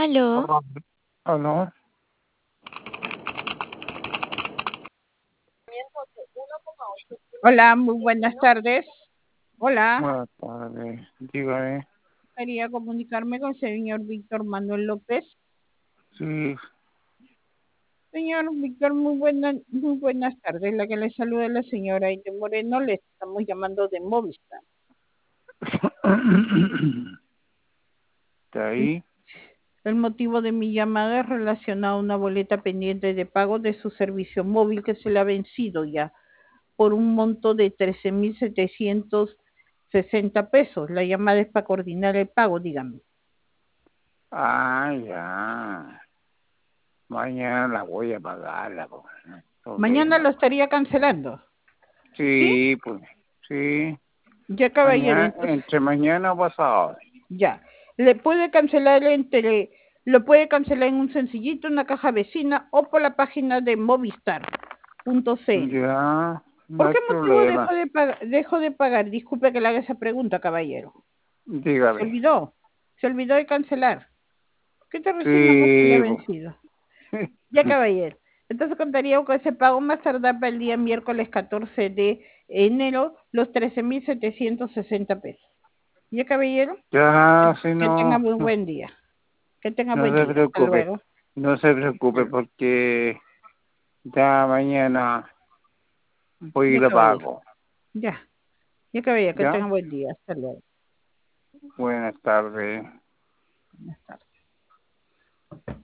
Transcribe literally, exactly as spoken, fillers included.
Aló, Hola. Aló. Hola, muy buenas tardes. Hola, Buenas tardes. Dígame. quería comunicarme con el señor Víctor Manuel López. Sí, Señor Víctor, muy buenas, muy buenas tardes. La que le saluda es la señora Aide Moreno. Le estamos llamando de Movistar. ¿está ahí? El motivo de mi llamada es relacionado a una boleta pendiente de pago de su servicio móvil que se le ha vencido ya por un monto de trece mil setecientos sesenta pesos. La llamada es para coordinar el pago, dígame. Ah, ya. Mañana la voy a pagar, la po- no hay Mañana problema, lo pues. estaría cancelando, ¿sí? Sí, pues, sí. Ya, caballero, Mañana, entonces, entre mañana o pasado. ya. Le puede cancelar entre, lo puede cancelar en un sencillito, una caja vecina o por la página de movistar punto c l. Ya, no ¿Por hay qué motivo dejó problema. de pagar? Dejó de pagar? Disculpe que le haga esa pregunta, caballero. ¿Se Dígame. olvidó? ¿Se olvidó de cancelar? ¿Qué te recién la se le ha Sí, vencido? pues. Ya, caballero. Entonces contaría con ese pago más tardar para el día miércoles catorce de enero los trece mil setecientos sesenta pesos. ¿Ya, caballero? Ya, si Que tenga no, muy no, buen día. Que tenga no buen se día. Hasta preocupe. luego. No se preocupe porque ya mañana voy y Ya, lo caballero. pago. Ya. Ya, caballero. Que ¿Ya? tenga buen día. Hasta luego. Buenas tardes. Buenas tardes.